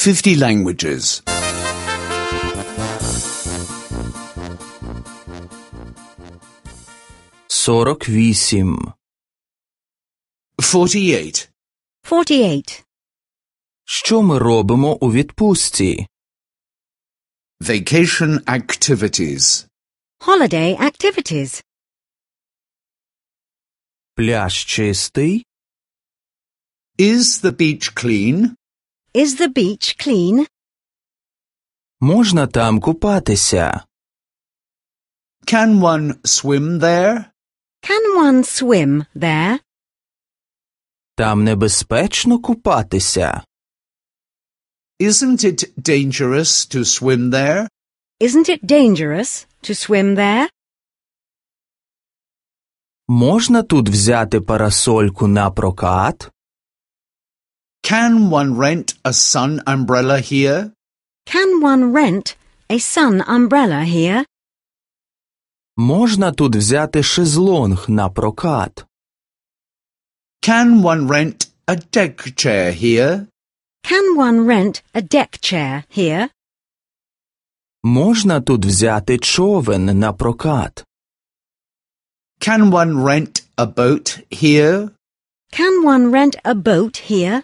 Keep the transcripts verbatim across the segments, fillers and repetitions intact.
fifty languages. сорок вісім. Forty-eight. Forty-eight. Що ми робимо у відпустці? Vacation activities. Holiday activities. Пляж чистий? Is the beach clean? Is the beach clean? Можна там купатися? Can one swim there? Can one swim there? Там небезпечно купатися? Isn't it dangerous to swim there? Isn't it dangerous to swim there? Можна тут взяти парасольку на прокат? Can one rent a sun umbrella here? Can one rent a sun umbrella here? Можна тут взяти шезлонг на прокат? Can one rent a deck chair here? Can one rent a deck chair here? Можна тут взяти човен на прокат? Can one rent a boat here? Can one rent a boat here?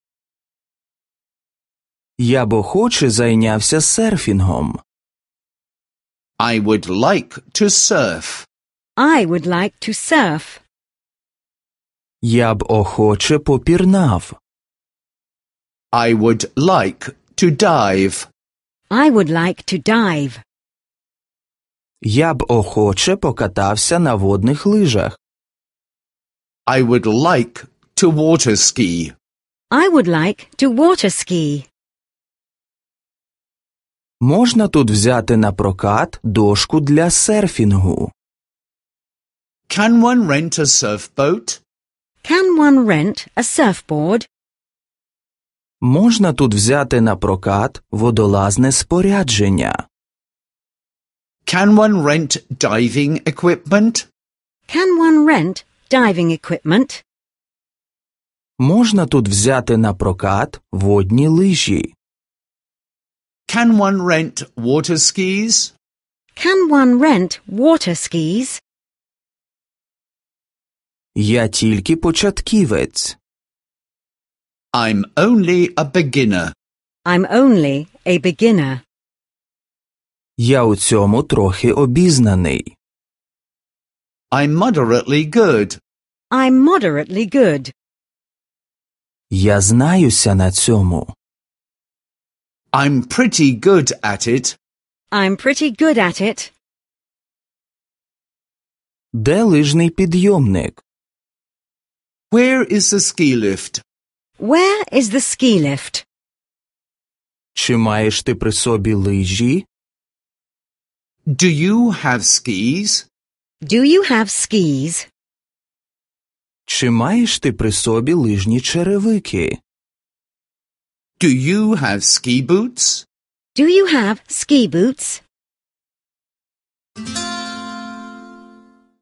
Я б охоче зайнявся серфінгом. I would like to surf. I would like to surf. Я б охоче попірнав. I would like to dive. I would like to dive. Я б охоче покатався на водних лижах. I would like to water ski. I would like to water ski. Можна тут взяти на прокат дошку для серфінгу. Can one rent a surfboat? Can one rent a surfboard? Можна тут взяти на прокат водолазне спорядження. Can one rent diving equipment? Can one rent diving equipment? Можна тут взяти на прокат водні лижі. Can one rent water skis? Can one rent water skis? Я тільки початківець. I'm only a beginner. I'm only a beginner. Я у цьому трохи обізнаний. I'm moderately good. I'm moderately good. Я знаюся на цьому. I'm pretty good at it. I'm pretty good at it. Де лижний підйомник? Where is the ski lift? Where is the ski lift? Чи маєш ти при собі лижі? Do you have skis? Do you have skis? Чи маєш ти при собі лижні черевики? Do you have ski boots? Do you have ski boots?